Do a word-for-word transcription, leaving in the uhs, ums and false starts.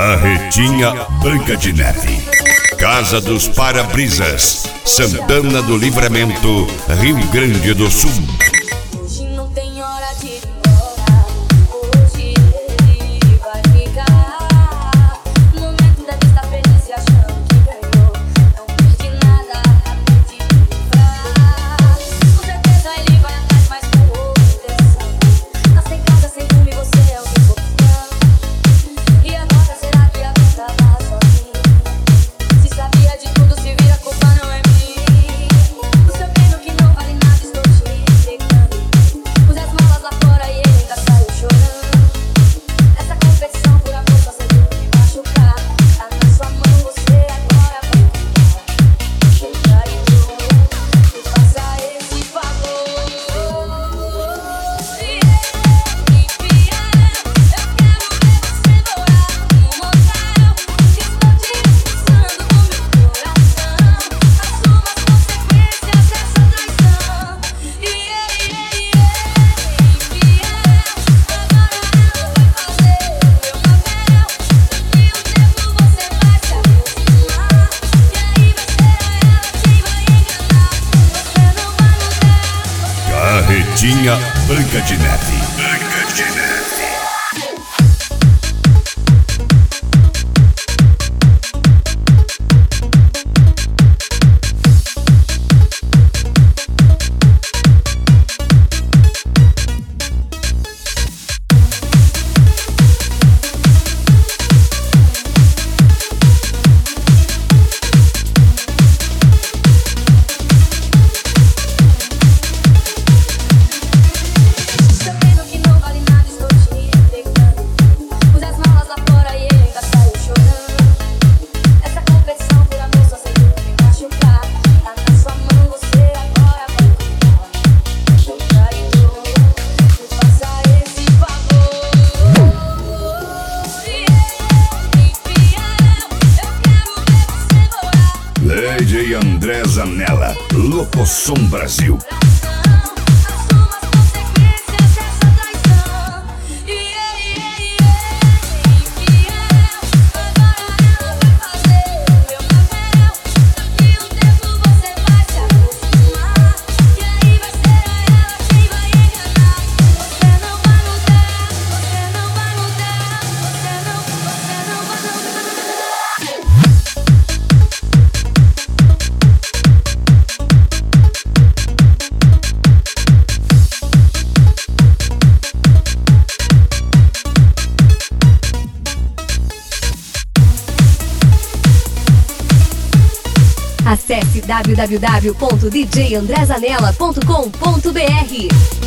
Carretinha Branca de Neve, Casa dos Para-Brisas, Santana do Livramento, Rio Grande do Sul. Hoje não tem hora de ir embora, hoje ele vai ficar. No momento deve estar feliz e achando que ganhou. Não perdi nada, acabei de me livrar. Com certeza ele vai atrás, mas com outra intenção. Tá sem casa, sem rumo e você é o que tô buscando. E agora será que aguentava sozinho? Se sabia de tudo, se vira, a culpa não é minha. O seu treino que não vale nada, estou te entregando. Pus as malas lá fora e ele ainda saiu chorando. Essa competição por amor só serviu pra me machucar. Tá na sua mão, você agora vai ficar. Chega e me faça esse favor. E ele, Fiel, eu quero ver você morar num motel. Que estou te expulsando do meu coração. Assuma as consequências dessa traição. E ele, ele, ele, Fiel, agora ela vai fazer o meu papel. Daqui um tempo você vai se aproximar. E aí vai ser ela quem vai enganar. Você não vai mudar. Carretinha Branca de Neve. Branca de Neve. Seu treino que não vale nada, estou te entregando. Pus as malas lá fora e ele ainda saiu chorando. Essa competição por amor só serviu pra me machucar. Tá na sua mão, você agora vai ficar. Chega e me faça esse favor. E ele, Fiel, eu quero ver você morar. Lady André Zanella, Locosom Brasil. Assuma as consequências dessa traição. E ele, ele, ele, Fiel, agora ela vai fazer o meu papel. Daqui um tempo você vai se aproximar. E aí vai ser ela quem vai enganar. Você não vai mudar, você não vai mudar. Você não, você não vai mudar. Acesse w w w ponto d j andré zanella ponto com ponto b r.